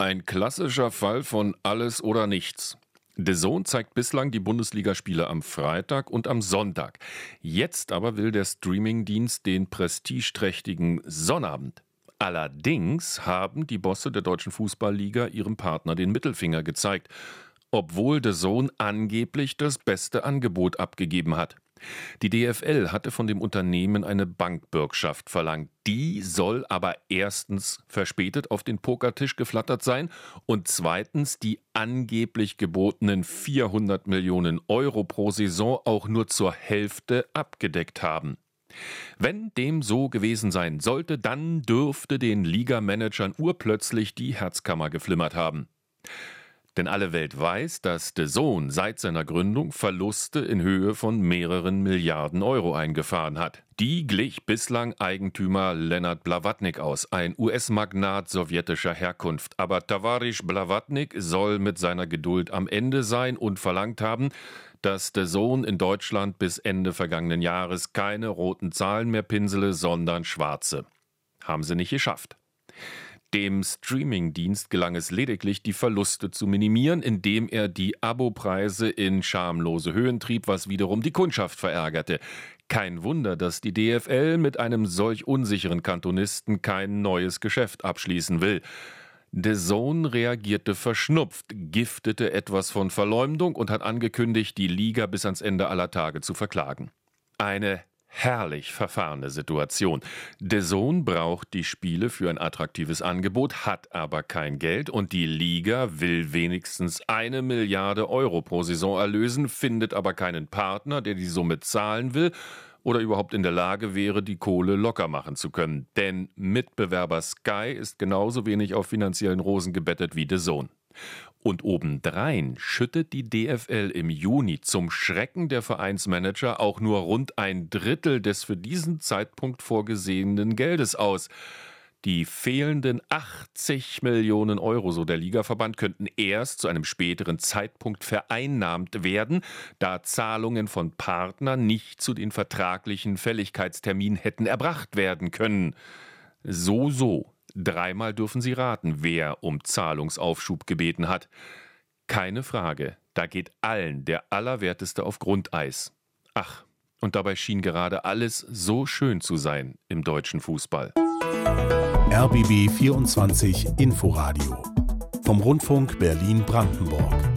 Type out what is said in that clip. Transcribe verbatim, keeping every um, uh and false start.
Ein klassischer Fall von alles oder nichts. D A Z N zeigt bislang die Bundesligaspiele am Freitag und am Sonntag. Jetzt aber will der Streamingdienst den prestigeträchtigen Sonnabend. Allerdings haben die Bosse der Deutschen Fußballliga ihrem Partner den Mittelfinger gezeigt, obwohl D A Z N angeblich das beste Angebot abgegeben hat. Die D F L hatte von dem Unternehmen eine Bankbürgschaft verlangt. Die soll aber erstens verspätet auf den Pokertisch geflattert sein und zweitens die angeblich gebotenen vierhundert Millionen Euro pro Saison auch nur zur Hälfte abgedeckt haben. Wenn dem so gewesen sein sollte, dann dürfte den Ligamanagern urplötzlich die Herzkammer geflimmert haben. Denn alle Welt weiß, dass D A Z N seit seiner Gründung Verluste in Höhe von mehreren Milliarden Euro eingefahren hat. Die glich bislang Eigentümer Leonard Blavatnik aus, ein U S-Magnat sowjetischer Herkunft. Aber Tavarisch Blavatnik soll mit seiner Geduld am Ende sein und verlangt haben, dass D A Z N in Deutschland bis Ende vergangenen Jahres keine roten Zahlen mehr pinsele, sondern schwarze. Haben sie nicht geschafft. Dem Streamingdienst gelang es lediglich, die Verluste zu minimieren, indem er die Abopreise in schamlose Höhen trieb, was wiederum die Kundschaft verärgerte. Kein Wunder, dass die D F L mit einem solch unsicheren Kantonisten kein neues Geschäft abschließen will. D A Z N reagierte verschnupft, giftete etwas von Verleumdung und hat angekündigt, die Liga bis ans Ende aller Tage zu verklagen. Eine herrlich verfahrene Situation. D A Z N braucht die Spiele für ein attraktives Angebot, hat aber kein Geld und die Liga will wenigstens eine Milliarde Euro pro Saison erlösen, findet aber keinen Partner, der die Summe zahlen will oder überhaupt in der Lage wäre, die Kohle locker machen zu können. Denn Mitbewerber Sky ist genauso wenig auf finanziellen Rosen gebettet wie D A Z N. Und obendrein schüttet die D F L im Juni zum Schrecken der Vereinsmanager auch nur rund ein Drittel des für diesen Zeitpunkt vorgesehenen Geldes aus. Die fehlenden achtzig Millionen Euro, so der Ligaverband, könnten erst zu einem späteren Zeitpunkt vereinnahmt werden, da Zahlungen von Partnern nicht zu den vertraglichen Fälligkeitsterminen hätten erbracht werden können. So, so. Dreimal dürfen Sie raten, wer um Zahlungsaufschub gebeten hat. Keine Frage, da geht allen der Allerwerteste auf Grundeis. Ach, und dabei schien gerade alles so schön zu sein im deutschen Fußball. R B B vierundzwanzig Inforadio vom Rundfunk Berlin-Brandenburg.